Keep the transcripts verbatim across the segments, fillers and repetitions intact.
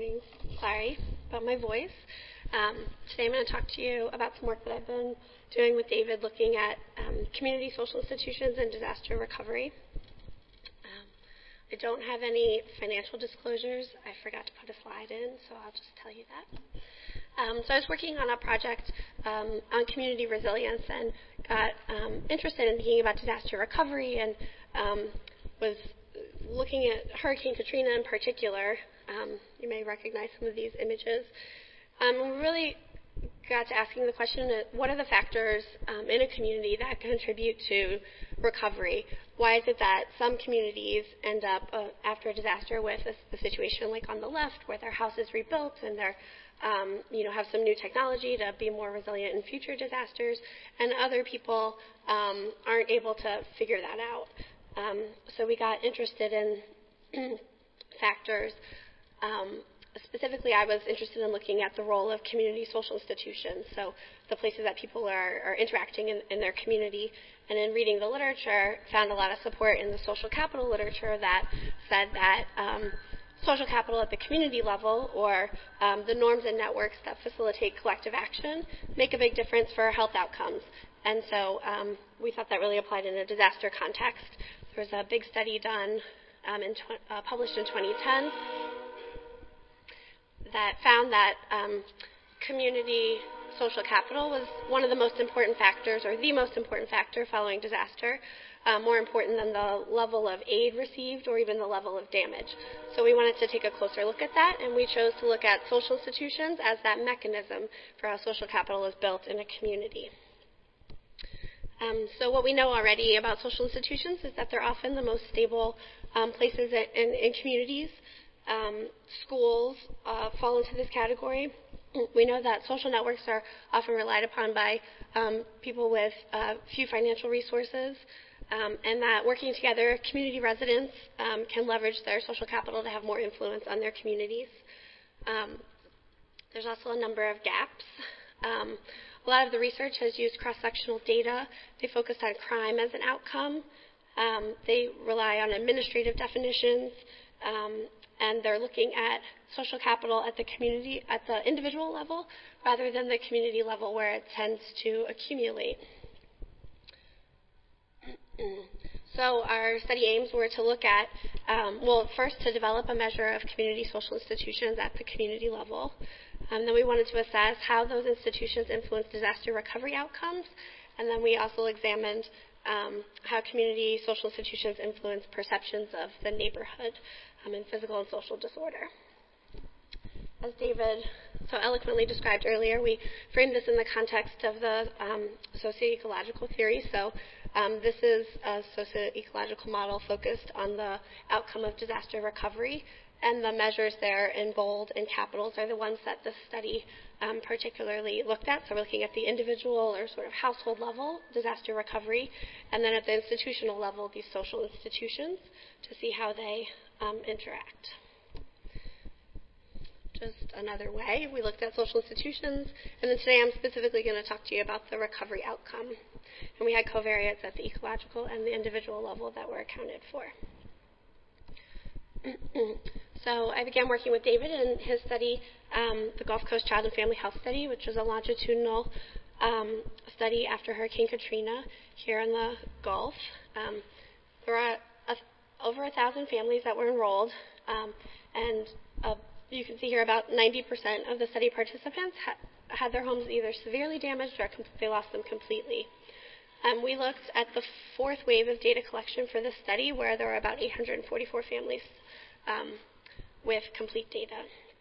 morning. Sorry about my voice. Um, today I'm going to talk to you about some work that I've been doing with David looking at um, community social institutions and disaster recovery. Um, I don't have any financial disclosures. I forgot to put a slide in, so I'll just tell you that. Um, so I was working on a project um, on community resilience and got um, interested in thinking about disaster recovery and um, was looking at Hurricane Katrina in particular. Um, you may recognize some of these images. Um, we really got to asking the question, what are the factors um, in a community that contribute to recovery? Why is it that some communities end up uh, after a disaster with a, a situation like on the left where their house is rebuilt and they're Um, you know, have some new technology to be more resilient in future disasters, and other people um, aren't able to figure that out. Um, so we got interested in factors. Um, specifically, I was interested in looking at the role of community social institutions, so the places that people are, are interacting in, in their community. And in reading the literature, found a lot of support in the social capital literature that said that um, social capital at the community level, or um, the norms and networks that facilitate collective action, make a big difference for health outcomes. And so um, we thought that really applied in a disaster context. There was a big study done, um, in tw- uh, published in twenty ten, that found that um, community social capital was one of the most important factors, or the most important factor following disaster. Uh, more important than the level of aid received or even the level of damage. So we wanted to take a closer look at that, and we chose to look at social institutions as that mechanism for how social capital is built in a community. Um, so what we know already about social institutions is that they're often the most stable um, places in, in communities. Um, schools uh, fall into this category. We know that social networks are often relied upon by um, people with uh, few financial resources. Um, and that working together, community residents um, can leverage their social capital to have more influence on their communities. Um, there's also a number of gaps. Um, a lot of the research has used cross-sectional data. They focused on crime as an outcome. Um, they rely on administrative definitions, um, and they're looking at social capital at the community, at the individual level, rather than the community level where it tends to accumulate. So our study aims were to look at, um, well, first to develop a measure of community social institutions at the community level. Um, then we wanted to assess how those institutions influence disaster recovery outcomes. And then we also examined um, how community social institutions influence perceptions of the neighborhood um, in physical and social disorder. As David so eloquently described earlier, we framed this in the context of the um, socio-ecological theory. So um, this is a socio-ecological model focused on the outcome of disaster recovery, and the measures there in bold and capitals are the ones that the study um, particularly looked at. So we're looking at the individual or sort of household level disaster recovery, and then at the institutional level, these social institutions, to see how they um, interact. Just another way, we looked at social institutions, and then today I'm specifically going to talk to you about the recovery outcome. And we had covariates at the ecological and the individual level that were accounted for. So I began working with David in his study, um, the Gulf Coast Child and Family Health Study, which was a longitudinal um, study after Hurricane Katrina here in the Gulf. Um, there were a, a, over a thousand families that were enrolled, um, and a You can see here about ninety percent of the study participants ha- had their homes either severely damaged or com- they lost them completely. Um, we looked at the fourth wave of data collection for this study, where there were about eight hundred forty-four families um, with complete data.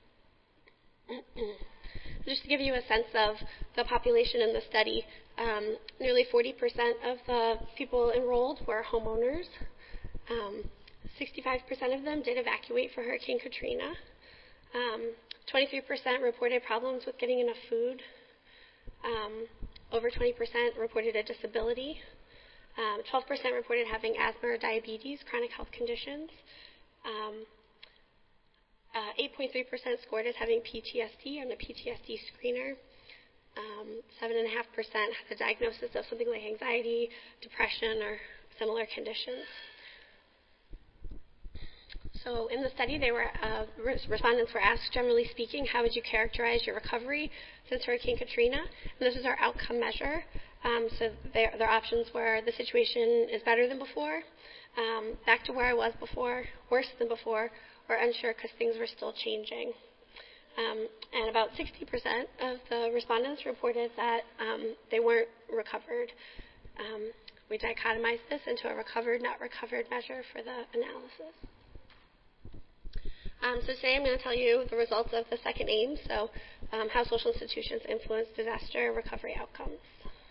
Just to give you a sense of the population in the study, um, nearly forty percent of the people enrolled were homeowners. Um, sixty-five percent of them did evacuate for Hurricane Katrina. Um, twenty-three percent reported problems with getting enough food. Um, over twenty percent reported a disability. Um, twelve percent reported having asthma or diabetes, chronic health conditions. Um, uh, eight point three percent scored as having P T S D on a P T S D screener. Um, seven point five percent had a diagnosis of something like anxiety, depression, or similar conditions. So in the study, they were uh, res- respondents were asked, generally speaking, how would you characterize your recovery since Hurricane Katrina? And this is our outcome measure. Um, so their, their options were the situation is better than before, um, back to where I was before, worse than before, or unsure because things were still changing. Um, and about sixty percent of the respondents reported that um, they weren't recovered. Um, we dichotomized this into a recovered, not recovered measure for the analysis. Um, so today I'm going to tell you the results of the second aim, so um, how social institutions influence disaster recovery outcomes.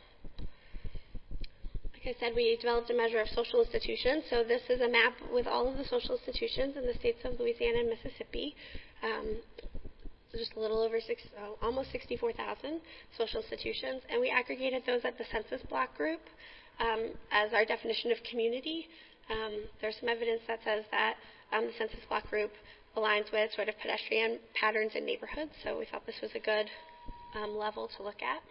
Like I said, we developed a measure of social institutions. So this is a map with all of the social institutions in the states of Louisiana and Mississippi. Um, just a little over six, oh, almost sixty-four thousand social institutions, and we aggregated those at the census block group um, as our definition of community. Um, there's some evidence that says that um, the census block group aligns with sort of pedestrian patterns in neighborhoods, so we thought this was a good um, level to look at.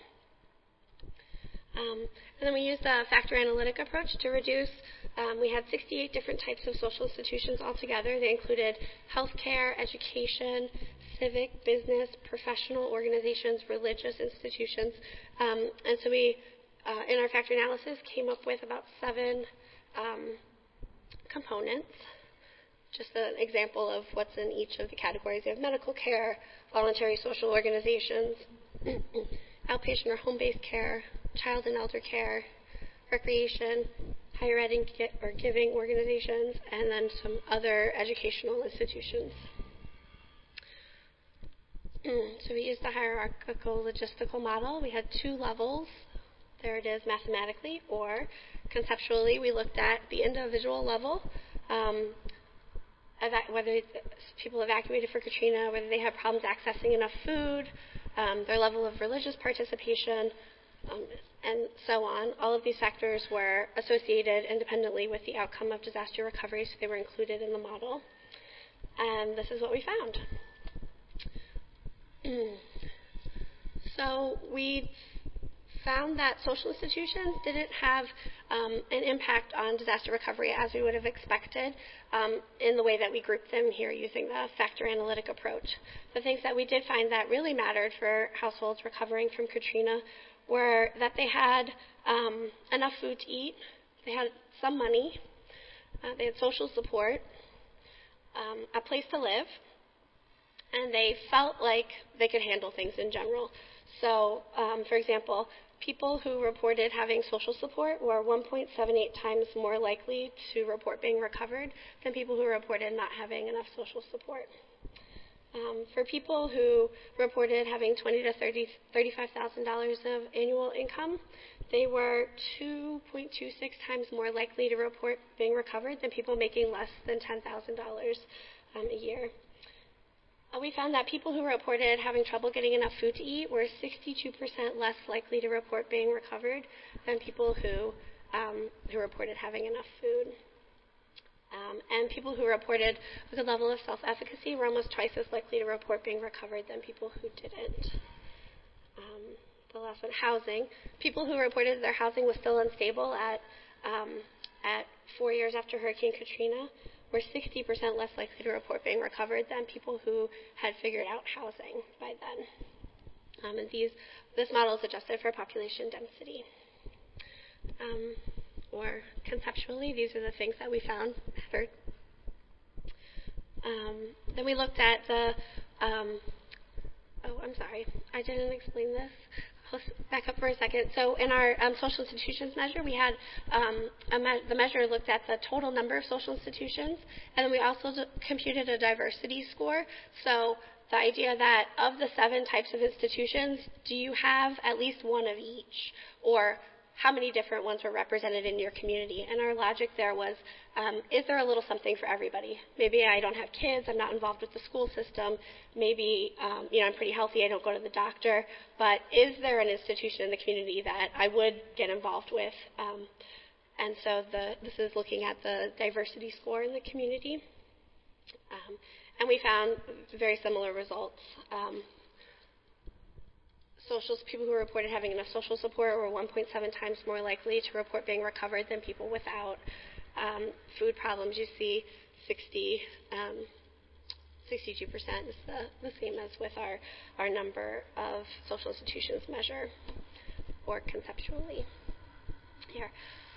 Um, and then we used the factor analytic approach to reduce. Um, we had sixty-eight different types of social institutions altogether. They included healthcare, education, civic, business, professional organizations, religious institutions. Um, and so we, uh, in our factor analysis, came up with about seven um, components. Just an example of what's in each of the categories. We have medical care, voluntary social organizations, outpatient or home-based care, child and elder care, recreation, higher ed or giving organizations, and then some other educational institutions. So we used the hierarchical logistical model. We had two levels. There it is mathematically, or conceptually, we looked at the individual level, um, eva- whether people evacuated for Katrina, whether they had problems accessing enough food, um, their level of religious participation, um, and so on. All of these factors were associated independently with the outcome of disaster recovery, so they were included in the model. And this is what we found. So we found that social institutions didn't have um, an impact on disaster recovery as we would have expected um, in the way that we grouped them here using the factor analytic approach. The things that we did find that really mattered for households recovering from Katrina were that they had um, enough food to eat, they had some money, uh, they had social support, um, a place to live, and they felt like they could handle things in general. So, um, for example, people who reported having social support were one point seven eight times more likely to report being recovered than people who reported not having enough social support. Um, for people who reported having twenty thousand to thirty-five thousand dollars of annual income, they were two point two six times more likely to report being recovered than people making less than ten thousand dollars um, a year. Uh, we found that people who reported having trouble getting enough food to eat were sixty-two percent less likely to report being recovered than people who um, who reported having enough food. Um, and people who reported a good level of self-efficacy were almost twice as likely to report being recovered than people who didn't. Um, the last one, housing. People who reported their housing was still unstable at um, at four years after Hurricane Katrina were sixty percent less likely to report being recovered than people who had figured out housing by then. Um, and these, this model is adjusted for population density. Um, or conceptually, these are the things that we found mattered. Um, then we looked at the, um, oh, I'm sorry, I didn't explain this. I'll back up for a second. So in our um, social institutions measure, we had um, a me- the measure looked at the total number of social institutions, and then we also d- computed a diversity score. So the idea that of the seven types of institutions, do you have at least one of each, or how many different ones were represented in your community? And our logic there was, um, is there a little something for everybody? Maybe I don't have kids, I'm not involved with the school system, maybe um, you know, I'm pretty healthy, I don't go to the doctor, but is there an institution in the community that I would get involved with? Um, and so the, this is looking at the diversity score in the community. Um, and we found very similar results. Um, Social, people who reported having enough social support were one point seven times more likely to report being recovered than people without. Um, food problems, you see sixty, um, sixty-two percent is the, the same as with our, our number of social institutions measure or conceptually here.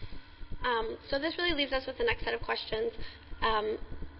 Um, so this really leaves us with the next set of questions um,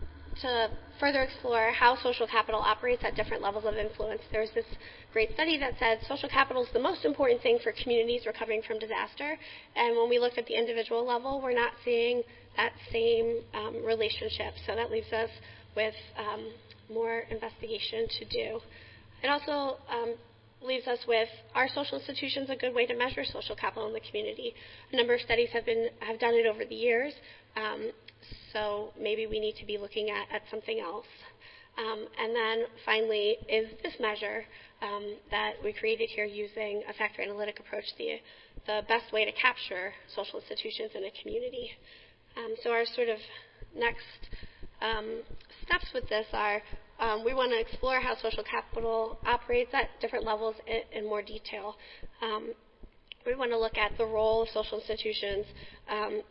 to further explore how social capital operates at different levels of influence. There's this great study that said social capital is the most important thing for communities recovering from disaster, and when we looked at the individual level, we're not seeing that same um, relationship. So that leaves us with um, more investigation to do. It also um, leaves us with, are social institutions a good way to measure social capital in the community? A number of studies have been have done it over the years, um, so maybe we need to be looking at, at something else. Um, and then finally, is this measure um, that we created here using a factor analytic approach the, the best way to capture social institutions in a community? Um, so our sort of next um, steps with this are Um, we want to explore how social capital operates at different levels in, in more detail. Um, we want to look at the role of social institutions um,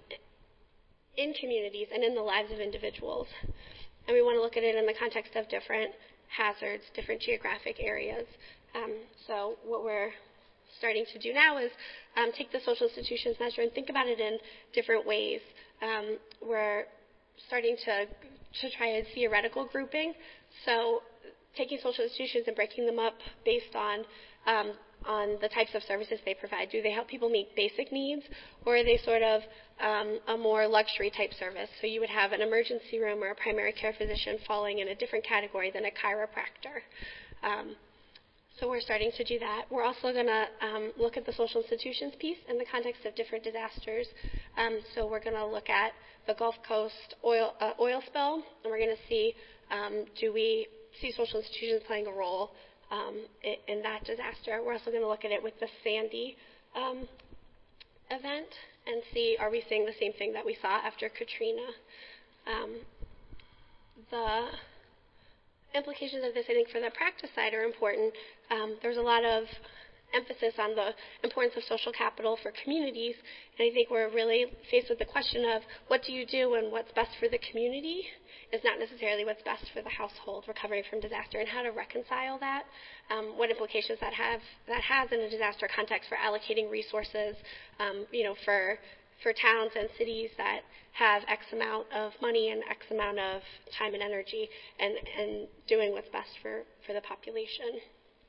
in communities and in the lives of individuals. And we want to look at it in the context of different hazards, different geographic areas. Um, so what we're starting to do now is um, take the social institutions measure and think about it in different ways. Um, we're starting to, to try a theoretical grouping. So taking social institutions and breaking them up based on um, on the types of services they provide. Do they help people meet basic needs, or are they sort of um, a more luxury type service? So you would have an emergency room or a primary care physician falling in a different category than a chiropractor. Um, so we're starting to do that. We're also going to um, look at the social institutions piece in the context of different disasters. Um, so we're going to look at the Gulf Coast oil, uh, oil spill, and we're going to see um, do we see social institutions playing a role um, in, in that disaster. We're also going to look at it with the Sandy um, event and see, are we seeing the same thing that we saw after Katrina? Um, the implications of this, I think, for the practice side are important. Um, there's a lot of emphasis on the importance of social capital for communities, and I think we're really faced with the question of what do you do and what's best for the community is not necessarily what's best for the household recovering from disaster, and how to reconcile that, um, what implications that have that has in a disaster context for allocating resources, um, you know, for for towns and cities that have X amount of money and X amount of time and energy, and, and doing what's best for, for the population.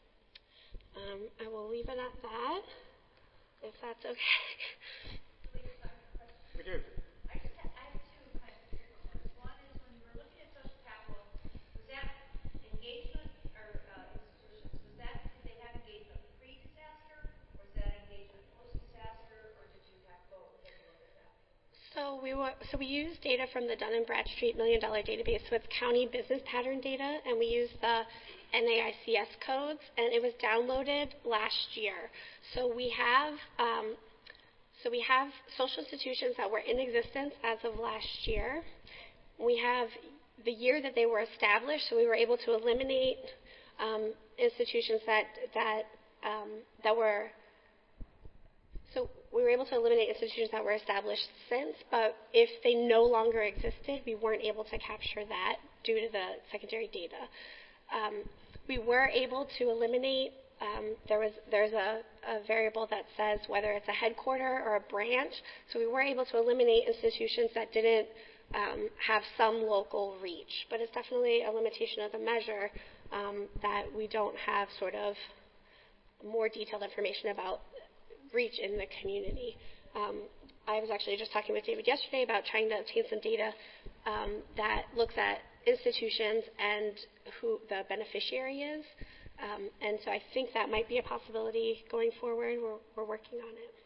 Um, I will leave it at that, if that's okay. We do. I just have, I have two kind of critical ones. One is when we were looking at social capital, was that engagement or uh, institutions, was that, did they have engagement pre-disaster, or was that engagement post-disaster, or did you have both? Did you look at that? So we were, so we used data from the Dun and Bradstreet Million Dollar Database with county business pattern data, and we used the N A I C S codes, and it was downloaded last year. So we have, um, so we have social institutions that were in existence as of last year. We have the year that they were established, so we were able to eliminate um, institutions that that um, that were. So we were able to eliminate institutions that were established since, but if they no longer existed, we weren't able to capture that due to the secondary data. Um, we were able to eliminate, um, there was there's a, a variable that says whether it's a headquarter or a branch, so we were able to eliminate institutions that didn't um, have some local reach, but it's definitely a limitation of the measure um, that we don't have sort of more detailed information about reach in the community. Um, I was actually just talking with David yesterday about trying to obtain some data um, that looks at institutions and who the beneficiary is. Um, and so I think that might be a possibility going forward. We're, we're working on it.